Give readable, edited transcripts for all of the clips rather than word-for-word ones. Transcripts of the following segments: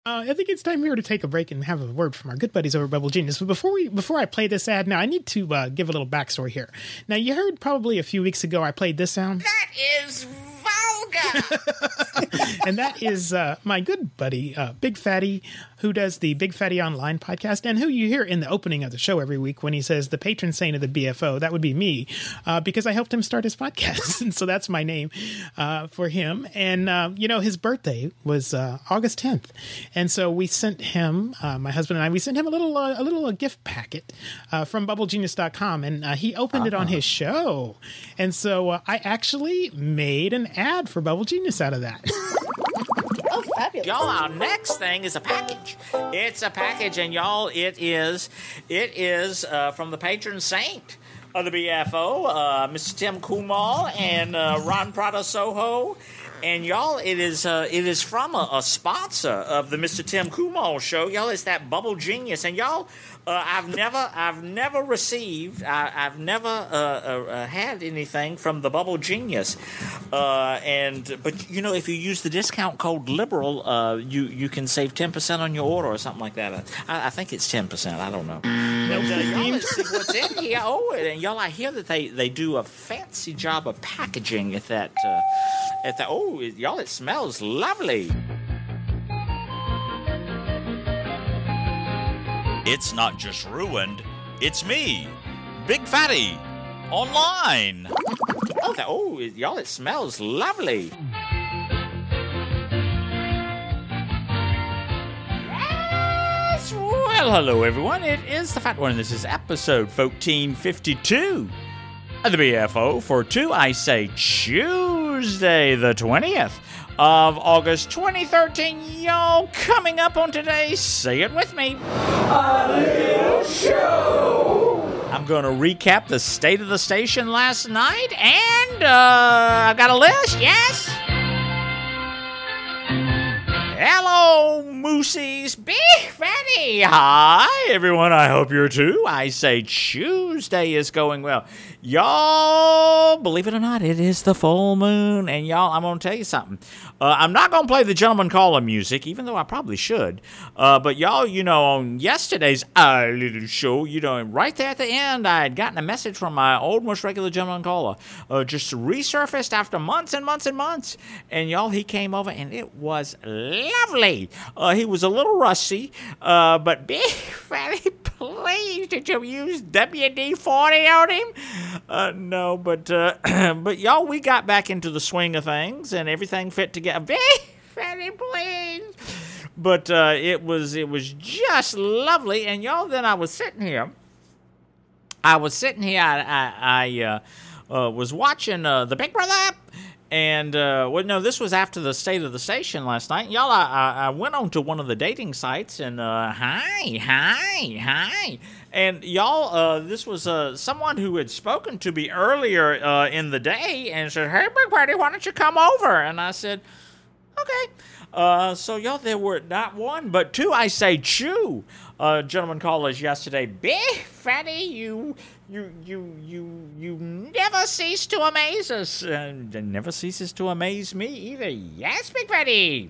I think it's time here to take a break and have a word from our good buddies over at Bubble Genius. But before I play this ad, now I need to give a little backstory here. Now, you heard probably a few weeks ago I played this sound. That is vulgar! And that is my good buddy, Big Fatty, who does the Big Fatty Online podcast, and who you hear in the opening of the show every week when he says the patron saint of the BFO. That would be me, because I helped him start his podcast. And so that's my name for him. And, his birthday was August 10th. And so we sent him, my husband and I, we sent him a little gift packet from BubbleGenius.com, and he opened it on his show. And so I actually made an ad for Bubble Genius out of that. Oh, fabulous. Y'all, our next thing is a package. It's a package, and y'all, it is from the patron saint of the BFO, Mr. Tim Kumar and Ron Prada Soho. And y'all, it is from a sponsor of the Mr. Tim Kumar show. Y'all, it's that Bubble Genius. And y'all, I've never received, I've never had anything from the Bubble Genius. But if you use the discount code LIBERAL, you can save 10% on your order or something like that. I think it's 10%. I don't know. Y'all, let's see what's in here. Oh, and y'all, I hear that they do a fancy job of packaging at that. Y'all, it smells lovely. It's not just ruined, it's me, Big Fatty, online. Y'all, it smells lovely. Yes, well, hello everyone. It is the Fat One, and this is episode 1452 of the BFO for Tuesday the 20th of August 2013. Y'all, coming up on today, say it with me, a little show. I'm going to recap the state of the station last night, and I got a list, yes? Hello, Moosies, Big Fatty. Hi, everyone. I hope you're too. I say Tuesday is going well. Y'all, believe it or not, it is the full moon. And y'all, I'm going to tell you something. I'm not going to play the Gentleman Caller music, even though I probably should. But y'all, on yesterday's little show, right there at the end, I had gotten a message from my old, most regular Gentleman Caller. Just resurfaced after months and months and months. And y'all, he came over, and it was lovely. He was a little rusty, but Big Fatty, please, did you use WD-40 on him? No, but y'all, we got back into the swing of things, and everything fit together. Big Fatty, please. But it was just lovely, and y'all, then I was sitting here. I was watching the Big Brother. And, this was after the state of the station last night. Y'all, I went on to one of the dating sites, and, hi. And, y'all, this was someone who had spoken to me earlier in the day and said, hey, Big Fatty, why don't you come over? And I said, okay. So, y'all, there were not one, but two, I say, chew. Gentleman callers yesterday. Big Fatty, you never cease to amaze us. And never ceases to amaze me either. Yes, Big Fatty.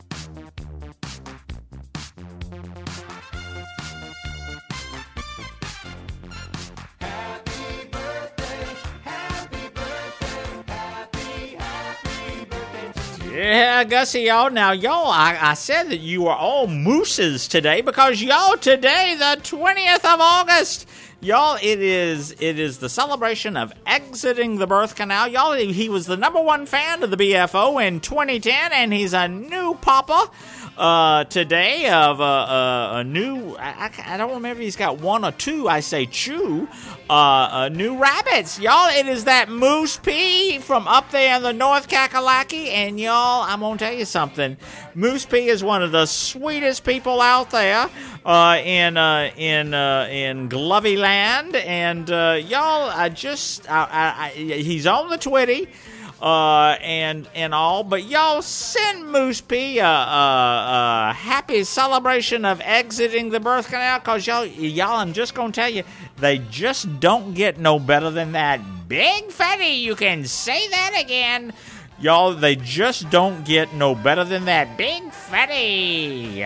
Yeah, Gussie, y'all. Now, y'all, I said that you were all mooses today because, y'all, today, the 20th of August, y'all, it is the celebration of exiting the birth canal. Y'all, he was the number one fan of the BFO in 2010, and he's a new papa today of a new, I don't remember if he's got one or two, I say chew, new rabbits. Y'all, it is that Moose P from up there in the North Kakalaki, and y'all, I'm going to tell you something. Moose P is one of the sweetest people out there in Glovey Land, and y'all, he's on the Twitty. And all, but y'all send Moose P a happy celebration of exiting the birth canal, cause y'all, I'm just gonna tell you, they just don't get no better than that. Big Fatty, you can say that again. Y'all, they just don't get no better than that. Big Fatty.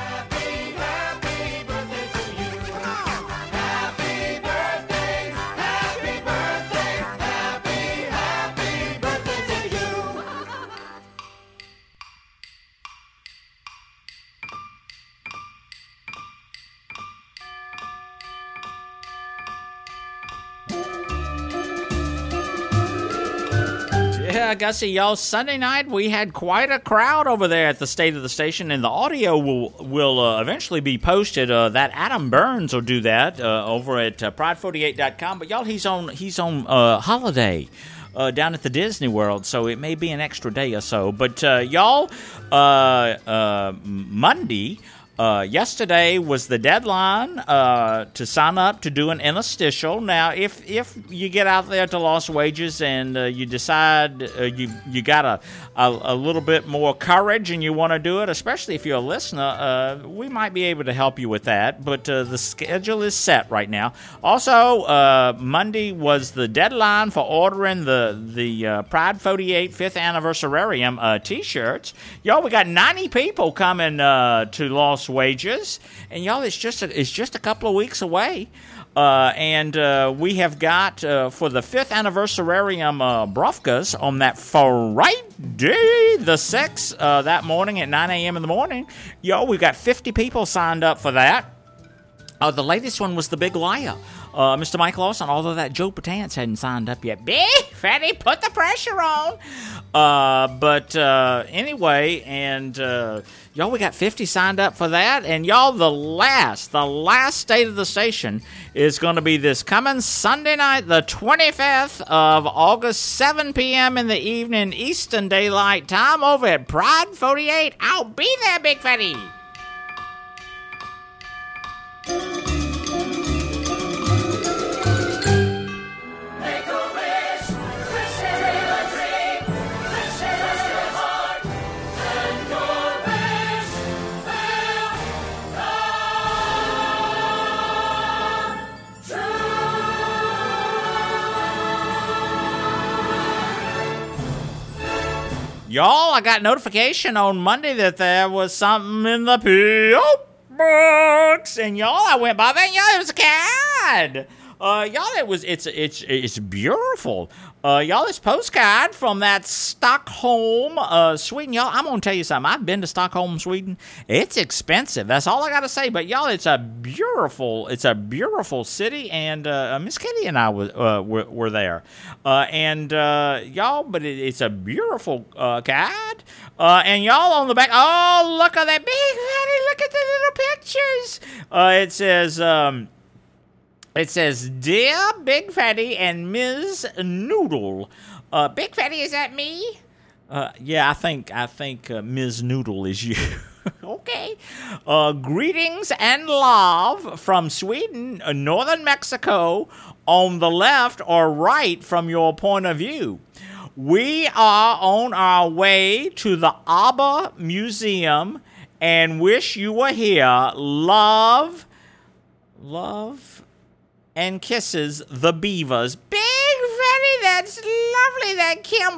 Yeah, Gussie, y'all, Sunday night we had quite a crowd over there at the State of the Station, and the audio will eventually be posted. That Adam Burns will do that over at Pride48.com. But y'all, he's on holiday down at the Disney World, so it may be an extra day or so. But y'all, Monday. Yesterday was the deadline to sign up to do an interstitial. Now, if you get out there to Lost Wages and you decide you got a little bit more courage and you want to do it, especially if you're a listener, we might be able to help you with that. But the schedule is set right now. Also, Monday was the deadline for ordering the Pride 48 5th Anniversarium T-shirts. Y'all, we got 90 people coming to Lost Wages, and y'all, it's just a couple of weeks away, and we have got for the 5th Anniversarium Brofkas on that Friday the 6th that morning at 9 a.m. in the morning. Yo, we got 50 people signed up for that. The latest one was the Big Liar. Mr. Mike Lawson, although that Joe Patance hadn't signed up yet. Big Fatty, put the pressure on. But anyway, and y'all, we got 50 signed up for that. And y'all, the last State of the Station is going to be this coming Sunday night, the 25th of August, 7 p.m. in the evening, Eastern Daylight Time, over at Pride 48. I'll be there, Big Fatty. Y'all, I got notification on Monday that there was something in the P.O. box, and y'all, I went by that, and y'all, it was a card. Y'all, it's beautiful. Y'all, this postcard from that Stockholm, Sweden. Y'all, I'm gonna tell you something. I've been to Stockholm, Sweden. It's expensive. That's all I gotta say. But y'all, it's a beautiful city, and Miss Kitty and I were there. Y'all, but it's a beautiful card. And y'all on the back. Oh, look at that big fatty! Look at the little pictures. It says, "Dear Big Fatty and Ms. Noodle." Big Fatty, is that me? Yeah, I think Ms. Noodle is you. Okay. Greetings and love from Sweden, northern Mexico, on the left or right from your point of view. We are on our way to the ABBA Museum and wish you were here. Love, and kisses, the Beavers. Big Fatty, that's lovely. That Kim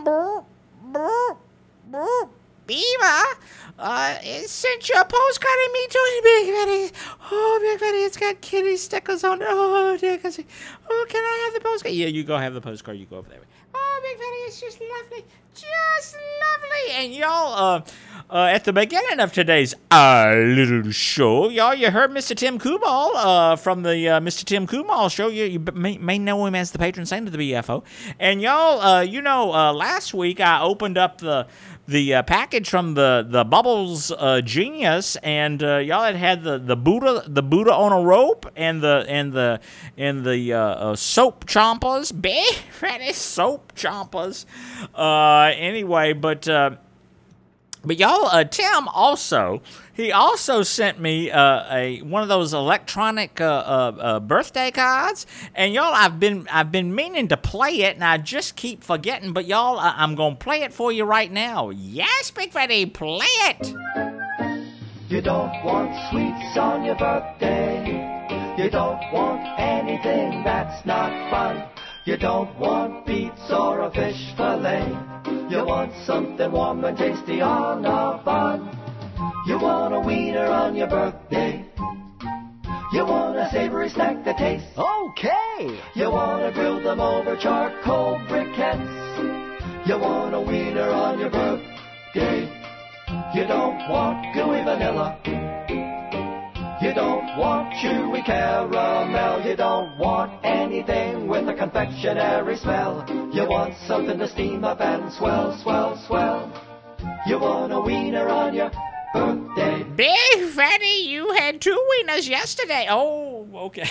Beaver sent you a postcard and me too, Big Fatty. Oh, Big Fatty, it's got kitty stickers on it. Oh, dear. Oh, can I have the postcard? Yeah, you go have the postcard. You go over there. Oh, Big Fatty, it's just lovely. Just lovely. And y'all, at the beginning of today's little show, y'all, you heard Mr. Tim Kumal from the Mr. Tim Kumal show. You may know him as the patron saint of the BFO. And y'all, last week I opened up the package from the Bubbles Genius, and y'all had the Buddha on a rope, and the soap chompers, big fatty soap chompers. Anyway, but y'all, Tim also sent me one of those electronic birthday cards, and y'all, I've been meaning to play it, and I just keep forgetting. But y'all, I'm gonna play it for you right now. Yes, Big Fatty, play it. You don't want sweets on your birthday. You don't want anything that's not fun. You don't want beets or a fish fillet. You want something warm and tasty on a bun. You want a wiener on your birthday. You want a savory snack that tastes okay. You want to grill them over charcoal briquettes. You want a wiener on your birthday. You don't want gooey vanilla. You don't want chewy caramel. You don't want anything with a confectionery smell. You want something to steam up and swell, swell, swell. You want a wiener on your birthday. Big Fatty, you had 2 wieners yesterday. Oh, okay.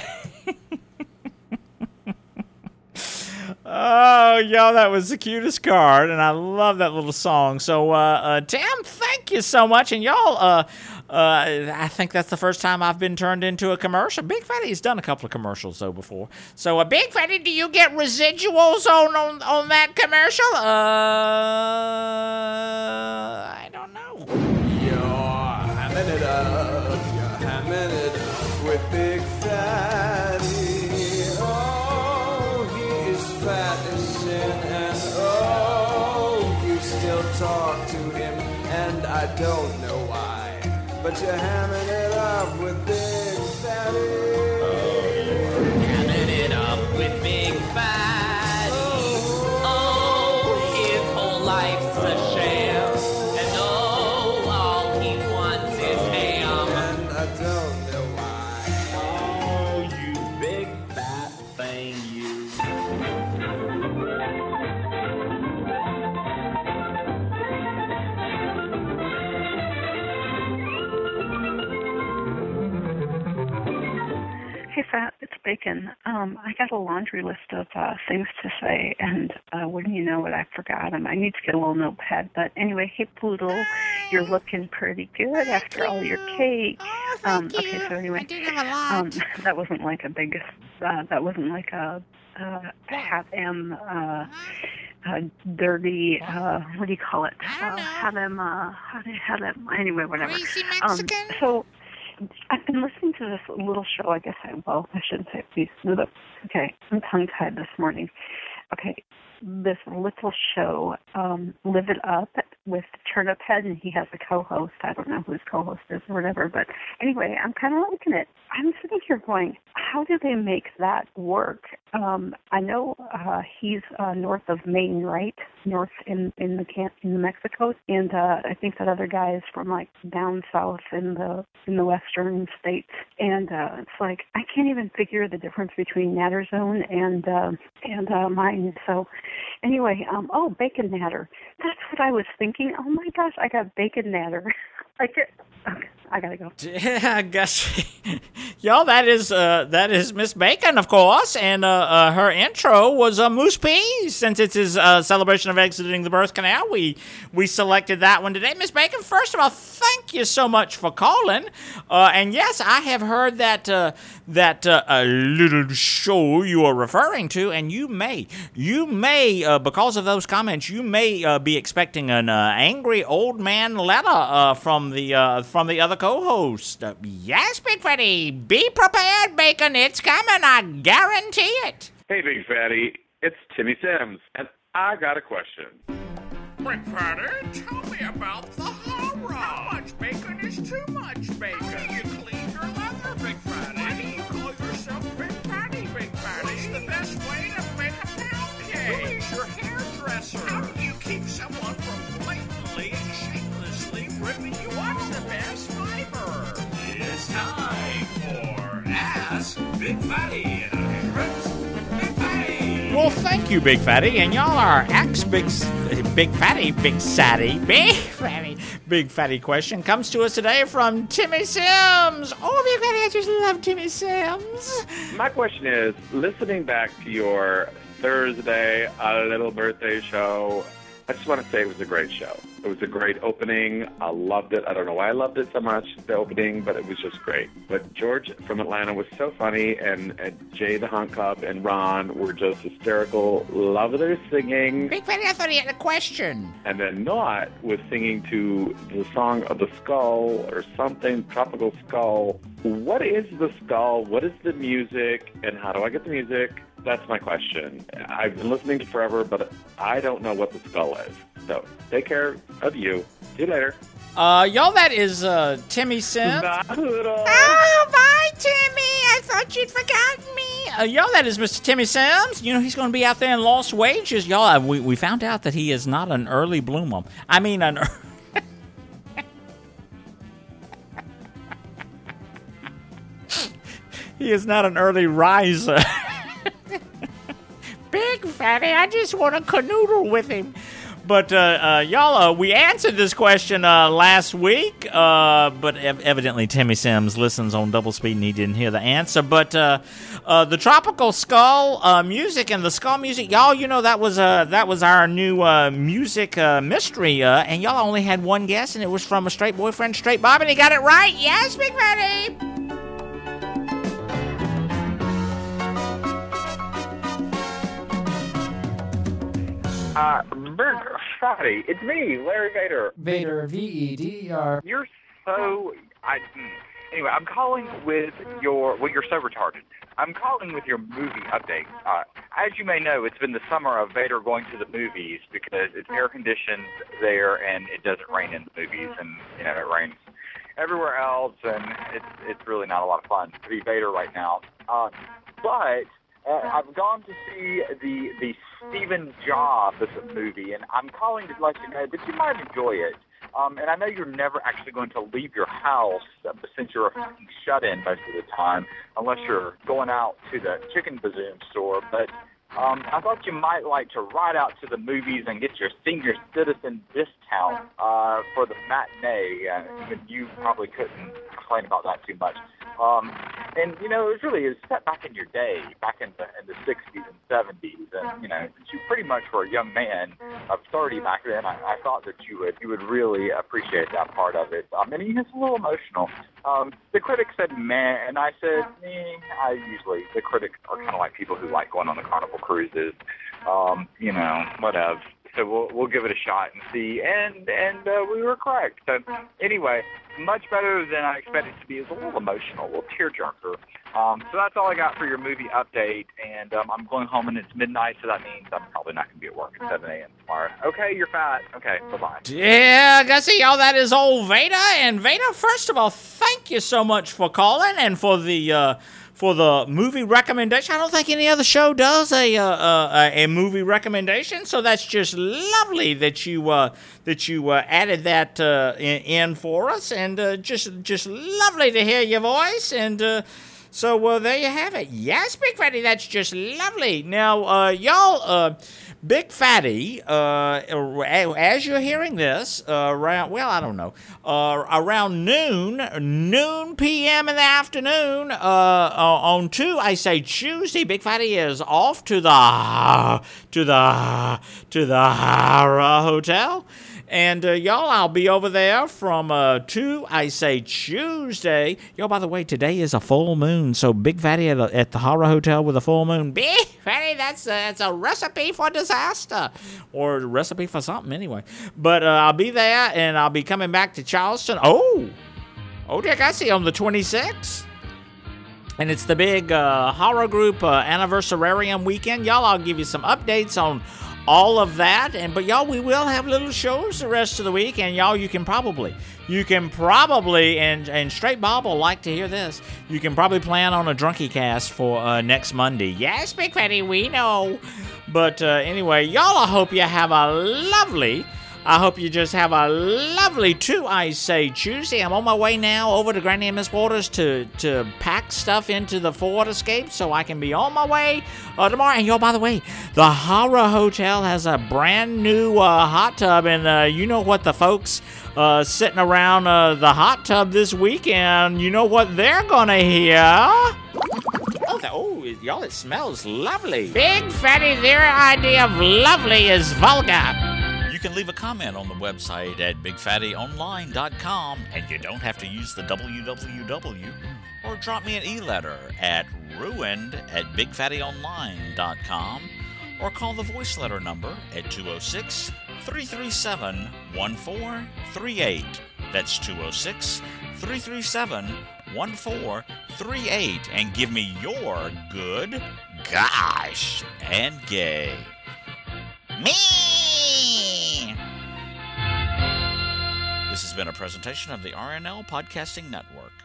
Oh, yo, that was the cutest card, and I love that little song. So, Tim, thank you so much. And y'all, I think that's the first time I've been turned into a commercial. Big Fatty's done a couple of commercials, though, before. So, Big Fatty, do you get residuals on that commercial? I don't know. You're hamming it up with Big Fatty. Oh, he is fat as sin, and oh, you still talk to him, and I don't know why, but you're hamming it up with Big Fatty. Hamming it up with Big Fatty. Oh, his whole life's a sham, and oh, all he wants is ham. And I don't know why. Oh, you big fat thing, you. Hey, Fat, it's Bacon. I got a laundry list of things to say, and wouldn't you know it, I forgot them. I need to get a little notepad. But anyway, hey, Poodle, you're looking pretty good after all your cake. Oh, thank you. Okay, so anyway, I did have a lot. that wasn't like a big, that wasn't like a have them dirty, what do you call it? I don't know. Have them, anyway, whatever. Greasy Mexican? So, I've been listening to this little show, I shouldn't say it, please. Okay, I'm tongue-tied this morning. Okay, this little show, Live It Up, with Turnip Head, and he has a co-host. I don't know who his co-host is or whatever, but anyway, I'm kind of liking it. I'm sitting here going, how do they make that work? I know he's north of Maine, right? North in the Mexico, and I think that other guy is from like down south in the western states. And it's like I can't even figure the difference between Natter Zone and mine. So anyway, bacon natter. That's what I was thinking. Oh my gosh, I got bacon natter. Okay, I gotta go. Yeah, I guess. Y'all, that is Miss Bacon, of course, and her intro was Moose Peas. Since it's his celebration of exiting the birth canal, we selected that one today. Miss Bacon, first of all, thank you so much for calling. And yes, I have heard that little show you are referring to, and you may, because of those comments, you may be expecting an angry old man letter from the other co-host. Yes, Big Fatty, be prepared, Bacon. It's coming. I guarantee it. Hey, Big Fatty, it's Timmy Sims, and I got a question. Big Fatty, tell me about the horror. How much bacon is too much bacon? How do you clean your leather, Big Fatty? Why do you call yourself Big Fatty, Big Fatty? What's the best way to make a pound cake? Who is your hairdresser? How do you keep someone from blatantly and shamelessly ripping you off the best fiber? It's time for Ask Big Fatty. Well, thank you, Big Fatty, and y'all are Big Fatty question comes to us today from Timmy Sims. Oh, Big Fatty, I just love Timmy Sims. My question is, listening back to your Thursday little birthday show, I just want to say it was a great show. It was a great opening. I loved it. I don't know why I loved it so much, the opening, but it was just great. But George from Atlanta was so funny, and Jay the Hunt Cub and Ron were just hysterical. Love their singing. Big Fatty, I thought he had a question. And then Knot was singing to the song of the skull or something, Tropical Skull. What is the skull? What is the music? And how do I get the music? That's my question. I've been listening to forever, but I don't know what the skull is. So take care of you. See you later. Y'all, that is Timmy Sims. Oh, bye, Timmy. I thought you'd forgotten me. Y'all, that is Mr. Timmy Sims. You know, he's going to be out there in Lost Wages. Y'all, we found out that he is not an early bloomer. I mean, he is not an early riser. Big Fatty, I just want to canoodle with him. But, y'all, we answered this question last week, but evidently Timmy Sims listens on double speed and he didn't hear the answer. But the Tropical Skull music and the Skull music, y'all, you know, that was our new music mystery, and y'all only had one guess, and it was from a straight boyfriend, Straight Bob, and he got it right. Yes, Big Fatty! Big Fatty, it's me, Larry Vader. Vader, V-E-D-E-R. You're so... Anyway, I'm calling with your... Well, you're so retarded. I'm calling with your movie update. As you may know, it's been the summer of Vader going to the movies because it's air-conditioned there and it doesn't rain in the movies, and, you know, it rains everywhere else, and it's really not a lot of fun to be Vader right now. But... I've gone to see the Stephen Jobs movie, and I'm calling to let you know that you might enjoy it. And I know you're never actually going to leave your house since you're shut-in most of the time, unless you're going out to the Chicken Bazoon store. But I thought you might like to ride out to the movies and get your senior citizen discount for the matinee. Even you probably couldn't complain about that too much. And, you know, it really is set back in your day, back in the 60s and 70s. And, you know, since you pretty much were a young man of 30 back then, I thought that you would really appreciate that part of it. And it's a little emotional. The critics said meh, and I said, the critics are kind of like people who like going on the Carnival cruises. You know, whatever. So we'll give it a shot and see, and we were correct. So anyway, much better than I expected it to be. It's a little emotional, a little tearjerker. So that's all I got for your movie update, and I'm going home, and it's midnight, so that means I'm probably not going to be at work at 7 a.m. tomorrow. Okay, you're fat. Okay, bye-bye. Yeah, Gussie, y'all, that is old Vader. And Vader, first of all, thank you so much for calling and for the movie recommendation. I don't think any other show does a movie recommendation, so that's just lovely that you added that in for us, and just lovely to hear your voice, and so there you have it. Yes, Big Fatty, that's just lovely. Now, y'all, Big Fatty, as you're hearing this, around noon p.m. in the afternoon, on Tuesday, Big Fatty is off to the Hara Hotel. And, y'all, I'll be over there from Tuesday. Y'all, by the way, today is a full moon, so Big Fatty at the Hara Hotel with a full moon. Big Fatty, that's a recipe for disaster. Or a recipe for something, anyway. But I'll be there, and I'll be coming back to Charleston. Oh, Dick, I see on the 26th. And it's the big Hara Group anniversarium weekend. Y'all, I'll give you some updates on all of that, but y'all, we will have little shows the rest of the week, and y'all, you can probably, and Straight Bob will like to hear this, you can probably plan on a Drunkie Cast for next Monday. Yes, Big Fatty, we know. But anyway, y'all, I hope you just have a lovely Tuesday. I'm on my way now over to Granny and Miss Waters to pack stuff into the Ford Escape so I can be on my way tomorrow. And y'all, by the way, the Hara Hotel has a brand new hot tub, and you know what the folks sitting around the hot tub this weekend, you know what they're gonna hear? Oh, y'all, it smells lovely. Big Fatty, their idea of lovely is vulgar. You can leave a comment on the website at bigfattyonline.com, and you don't have to use the www, or drop me an e-letter at ruined@bigfattyonline.com, or call the voice letter number at 206-337-1438. That's 206-337-1438, and give me your good, gosh, and gay. Me! This has been a presentation of the RNL Podcasting Network.